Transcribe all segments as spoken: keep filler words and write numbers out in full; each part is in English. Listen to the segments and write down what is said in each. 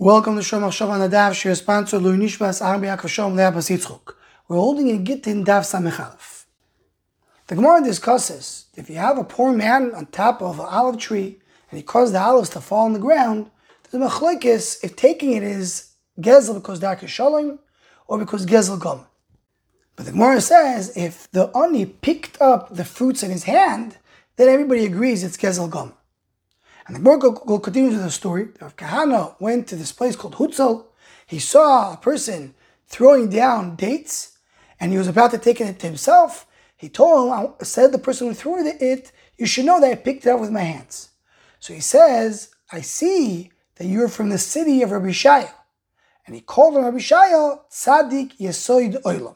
Welcome to Shom HaShav on the Daf. Shir sponsor Lui Nishbas Arbi Akashom Le'Abbas Yitzchok. We're holding a Gittin Daf Samechalef. The Gemara discusses if you have a poor man on top of an olive tree and he caused the olives to fall on the ground, there's a machlokes if taking it is gezel because dark is shalom or because gezel gomer. But the Gemara says if the ani picked up the fruits in his hand, then everybody agrees it's gezel gomer. And the Gemara continues with the story. Rav Kahana went to this place called Hutzel. He saw a person throwing down dates, and he was about to take it to himself. He told him, said the person who threw it, you should know that I picked it up with my hands. So he says, I see that you're from the city of Rabbi Shaya. And he called him Rabbi Shaya, Tzadik Yesoid Olam.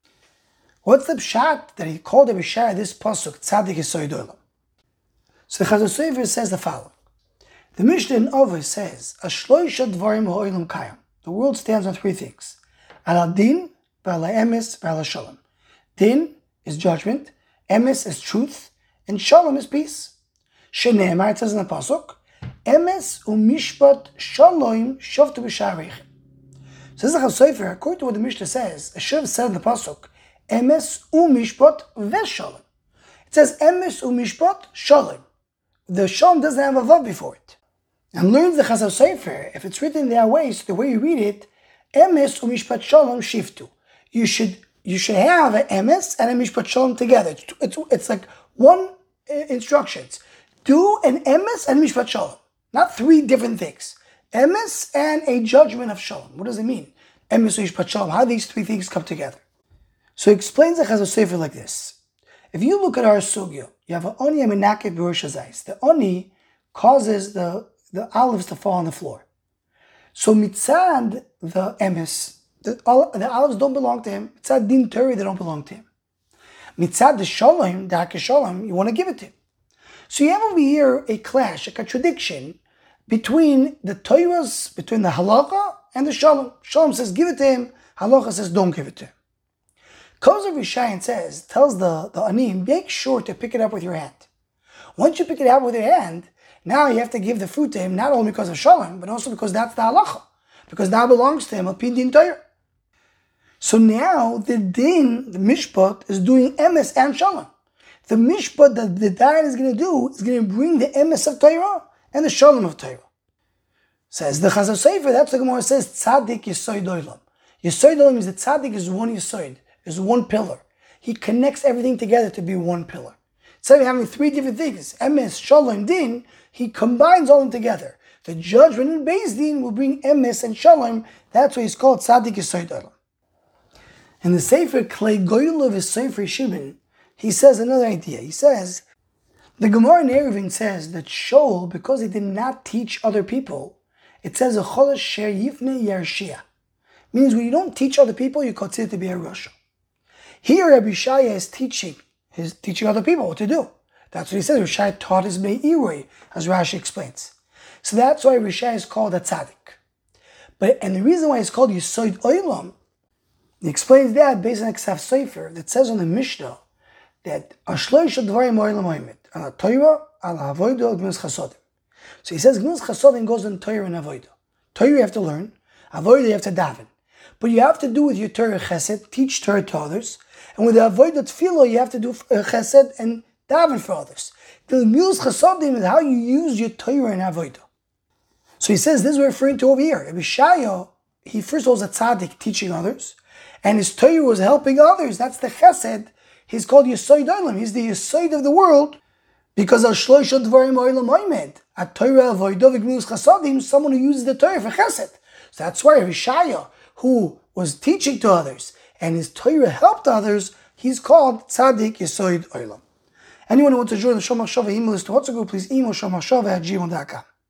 What's the pshat that he called Rabbi Shaya this pasuk, Tzadik Yesoid Olam? So the Chazal Sofer says the following. The Mishnah in Avos says, Ashloisha dvarim ha'olam kayam. The world stands on three things. Al din, v'al emes, v'al shalom. Din is judgment, emes is truth, and shalom is peace. Shene'emar, it says in the pasuk, emes u'mishpat shalom shavtu b'shareichem. So this is the Chazal Sofer, according to what the Mishnah says, it should have said in the pasuk, emes u'mishpat v'shalom. It says emes u'mishpat shalom. The shalom doesn't have a vav before it. And learns the Chazal Sofer, if it's written that way, so the way you read it, emes u'mishpat shalom shiftu. You should you should have an emes and a mishpat shalom together. It's, it's, it's like one uh, instructions. Do an emes and mishpat shalom, not three different things. Emes and a judgment of shalom. What does it mean? Emes u'mishpat shalom. How do these three things come together? So he explains the Chazal Sofer like this. If you look at our sugya, you have an oni amenaket b'rosh hazayis. The oni causes the, the olives to fall on the floor. So mitzad the emes, the, the olives don't belong to him. Mitzad din turi, they don't belong to him. Mitzad the shalom, the hake shalom, you want to give it to him. So you have over here a clash, a contradiction between the Torahs, between the halacha and the shalom. Shalom says give it to him. Halacha says don't give it to him. Koz of Rishayan says, tells the, the ani, make sure to pick it up with your hand. Once you pick it up with your hand, now you have to give the fruit to him, not only because of shalom, but also because that's the halacha. Because now belongs to him, al-pi din Torah. So now the din, the mishpat, is doing emes and shalom. The mishpat that the dayan is going to do is going to bring the emes of Torah and the shalom of Torah. Says the Chazal Sofer, that's the Gemara says, tzadik yesoid olam. Yesoid olam is the tzadik is one yesoid. Is one pillar. He connects everything together to be one pillar. Instead of having three different things, emes, shalom, din, he combines all of them together. The judgment in Beis Din will bring emes and shalom. That's why he's called Tzadik Yesoid Olam. In the Sefer Klei Goylav is Sefer Shimon, he says another idea. He says, the Gemara in Eruvin says that Shaul, because he did not teach other people, it says, a chodesh sher yifne yarshia. Means when you don't teach other people, you consider to be a rasha. Here, Rabbi Shaya is teaching, he's teaching other people what to do. That's what he says. Rabbi Shaya taught his Me'iroi, as Rashi explains. So that's why Rabbi Shaya is called a tzaddik. But and the reason why he's called Yesoid Olam, he explains that based on a Ksav Sofer that says on the Mishnah that Ashloisha dvarim ha'olam ha'emet ala Torah ala avodah g'nus chasodim. So he says g'nus chasodim goes on Torah and avodah. Torah you have to learn, avodah you have to daven. But you have to do with your Torah chesed, teach Torah to others. And with the avodah tefillah, you have to do chesed and daven for others. The g'nus chasodim is how you use your Torah and avodah. So he says, this is what we're referring to over here. Rabbi Shaya, he first was a tzaddik teaching others, and his Torah was helping others. That's the chesed. He's called Yesoid Olam. He's the Yesoid of the world, because al shloisha dvarim ha'olam ha'emet, a Torah avodah v'g'nus chasodim, someone who uses the Torah for chesed. So that's why Rabbi Shaya, who was teaching to others, and his Torah helped others, he's called Tzadik Yesoid Olam. Anyone who wants to join the Shom HaShavah email list to WhatsApp group, please email shom hashava at gmail dot com.